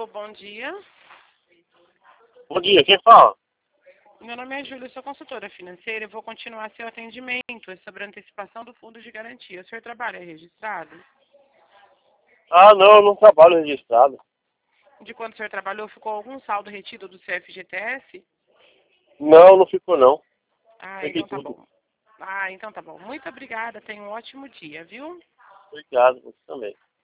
Alô, bom dia. Bom dia, quem fala? Meu nome é Júlia, sou consultora financeira e vou continuar seu atendimento. É sobre a antecipação do fundo de garantia. O senhor trabalha registrado? Ah, não, eu não trabalho registrado. De quando o senhor trabalhou, ficou algum saldo retido do CFGTS? Não, não ficou não. Ah, Peguei então tá tudo. bom. Ah, então tá bom. Muito obrigada, tenha um ótimo dia, viu? Obrigado, você também.